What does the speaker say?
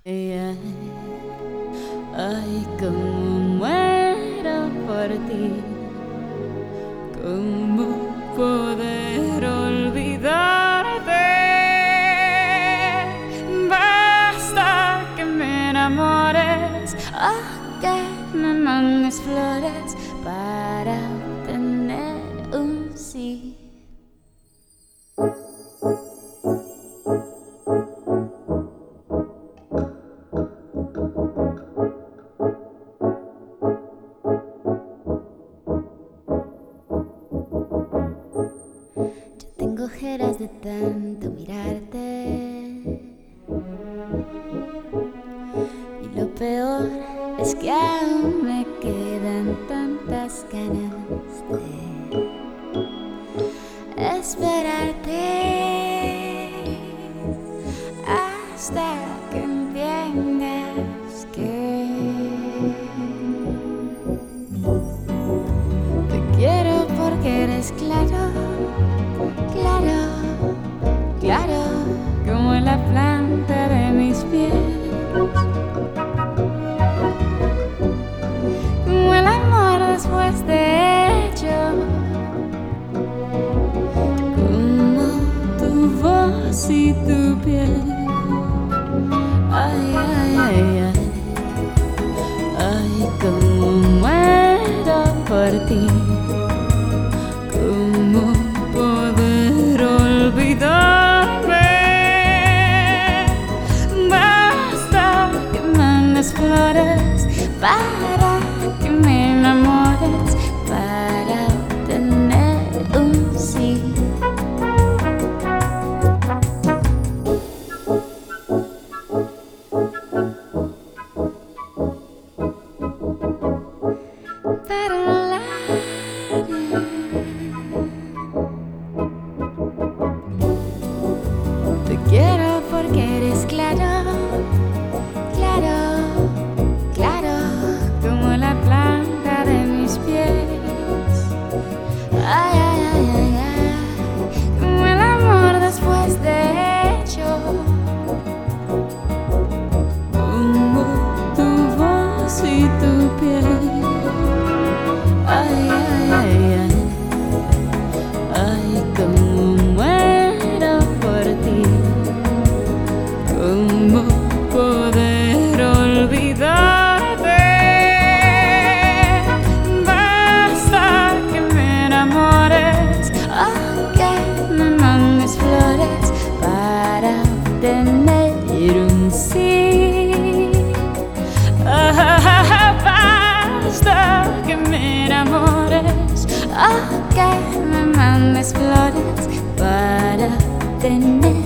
Ay, ay, cómo muero por ti, cómo poder olvidarte. Basta que me enamores o que me mandes flores para obtener un sí. Tengo ojeras de tanto mirarte, y lo peor es que aún me quedan tantas ganas de esperarte hasta que entiendas que te quiero porque eres claro, claro, como en la planta de mis pies, como el amor después de hecho, como tu voz y tu piel. Ay, ay, ay, ay, ay, como muero por ti, como poder olvidarme. Basta que mandes flores para que me enamores, para obtener un sí. Te quiero porque eres claro, como la planta de mis pies. Ay, ay, ay, ay, ay, como el amor después de hecho, como tu voz y tu piel. Ay, ay, ay, ay, ay, como muero por ti, cómo poder olvidarte. Basta que me enamores o que me mandes flores para obtener un sí. Basta que me enamores o que me mandes flores para obtener